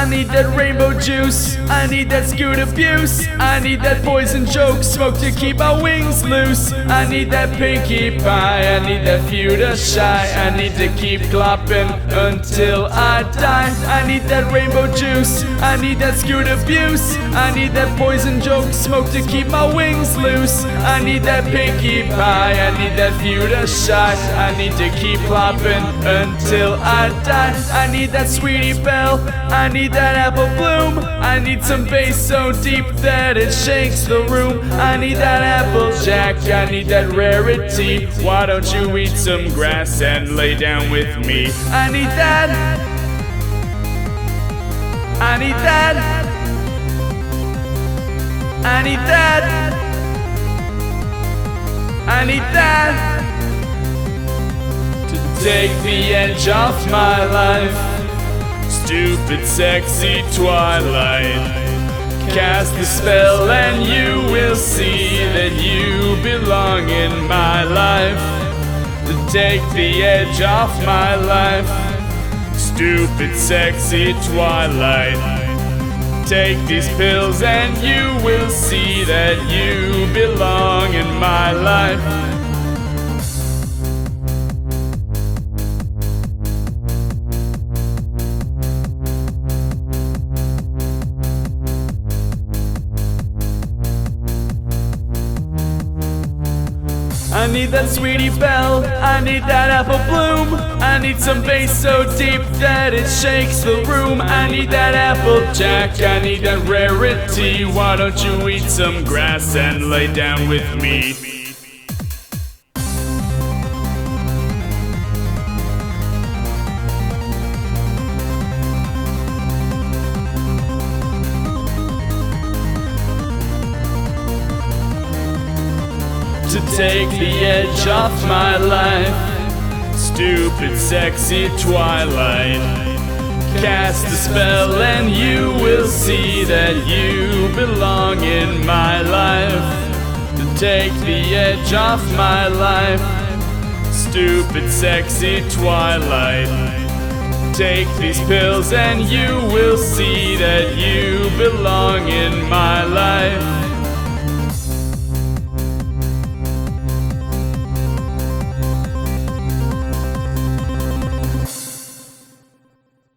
need that rainbow juice, I need that scoot abuse, I need that poison joke, smoke to keep my wings loose. I need that pinkie pie, I need that future shy, I need to keep clopping until I die. I need that rainbow juice, I need that scoot abuse, I need that poison joke, smoke to keep my wings loose. I need that pinkie pie, I need that future shy, I need to keep clopping until I die. I need that sweetie belle, I need that apple bloom, I need some bass so deep that it shakes the room. I need that applejack, I need that rarity. Why don't you eat some grass and lay down with me? I need that, I need that, I need that, I need that. To take the edge off my life, stupid sexy twilight. Cast the spell and you will see that you belong in my life. To take the edge off my life, stupid sexy twilight. Take these pills and you will see that you belong in my life. I need that sweetie belle, I need that apple bloom, I need some bass so deep that it shakes the room. I need that applejack, I need that rarity. Why don't you eat some grass and lay down with me? To take the edge off my life, stupid sexy twilight. Cast a spell and you will see that you belong in my life. To take the edge off my life, stupid sexy twilight. Take these pills and you will see that you belong in my life.